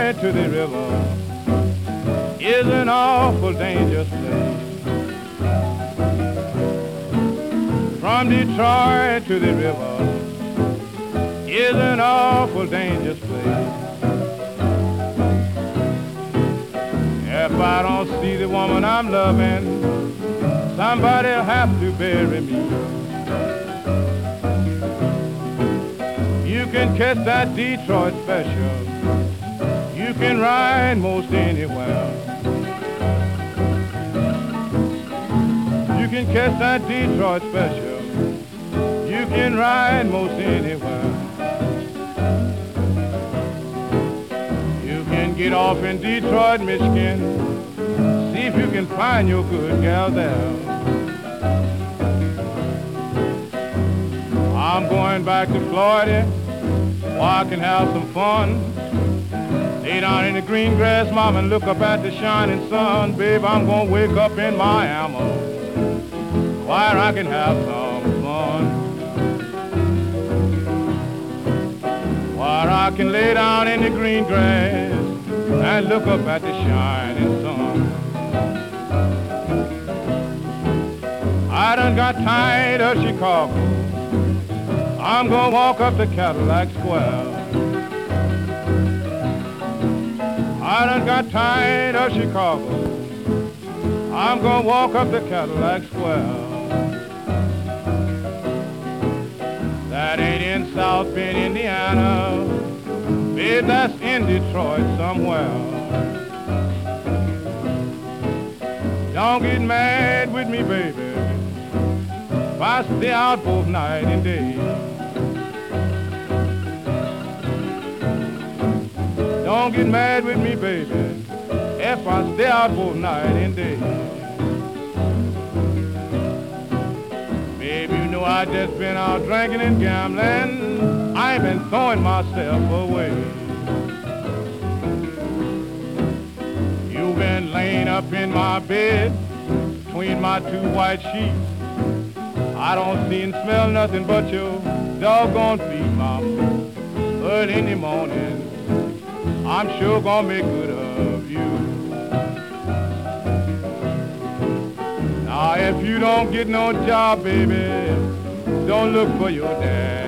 Detroit to the river is an awful dangerous place. From Detroit to the river is an awful dangerous place. If I don't see the woman I'm loving, somebody'll have to bury me. You can catch that Detroit special, you can ride most anywhere. You can catch that Detroit special, you can ride most anywhere. You can get off in Detroit, Michigan, see if you can find your good gal there. I'm going back to Florida where I can have some fun. Lay down in the green grass, mama, and look up at the shining sun. Babe, I'm gonna wake up in Miami where I can have some fun. Where I can lay down in the green grass and look up at the shining sun. I done got tired of Chicago, I'm gonna walk up to Cadillac Square. I done got tired of Chicago, I'm gonna walk up to Cadillac Square. That ain't in South Bend, Indiana, babe, that's in Detroit somewhere. Don't get mad with me, baby, if I stay out both night and day. Don't get mad with me, baby, if I stay out both night and day. Baby, you know I just been out drinking and gambling, I ain't been throwing myself away. You've been laying up in my bed between my two white sheets. I don't see and smell nothing but your doggone feet, mama. But in the morning, I'm sure gonna make good of you. Now if you don't get no job, baby, don't look for your dad.